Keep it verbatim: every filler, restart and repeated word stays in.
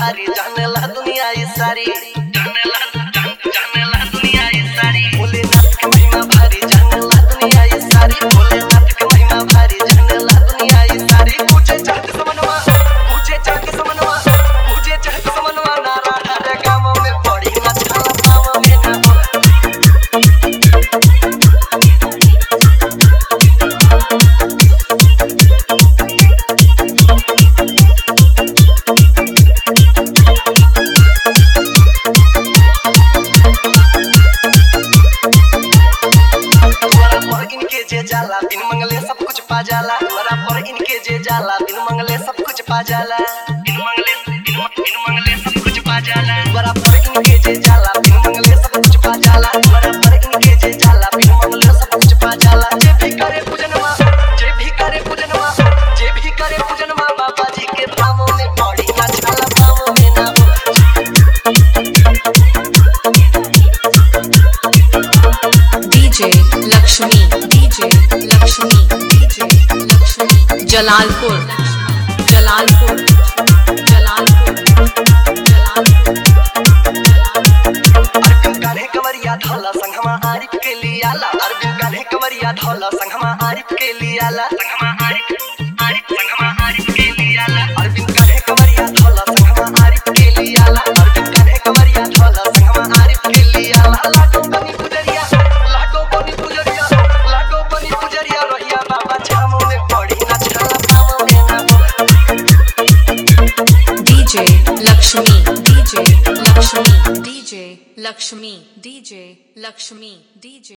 भारी जानेला दुनिया ये सारी जानेला जान, जानेला दुनिया ये सारी भोलेनाथ के महिमा भारी जानेला दुनिया ये सारी भोलेनाथ के महिमा भारी जानेला दुनिया ये सारी पूछे चाहते समनवा पूछे चाहते समनवा पूछे चाहते समनवा नारा हर गांव में पड़ी ना छाला पाव में ना इनके जे जाला बिन मंगले सब कुछ पा जाला तोरा पर इनके जे जाला बिन मंगले सब कुछ पा जाला बिन मंगले बिन मंगले सब कुछ पा जाला तोरा पर इनके जे जाला बिन मंगले सब कुछ पा जाला तोरा पर इनके जे जाला बिन मंगले सब कुछ पा जाला जे भी करे पूजनवा जे भी करे पूजनवा जे भी करे पूजनवा बाबा जी के पाँव में पड़ी ना छाला पाँव में ना DJ Lakshmi DJ Lakshmi DJ Lakshmi Jalalpur Jalalpur Jalalpur Jalalpur अरबिन कान्हे कंवरिया धौला संगमा आरिफ के लियाला अरबिन कान्हे कंवरिया धौला संगमा आरिफ के लियाला संगमा आरिफ आरिफ संगमा आरिफ के लियाला अरबिन कान्हे कंवरिया धौला संगमा आरिफ के लियाला अरबिन कान्हे कंवरिया धौला संगमा आरिफ के लियाला लाडो बनी पुजरिया लाडो बनी पुजरिया लाडो बनी पुजरिया रहिया बाबा छामो में पड़ी ना छाला पामो में ना DJ Lakshmi DJ Lakshmi DJ Lakshmi DJ Lakshmi DJ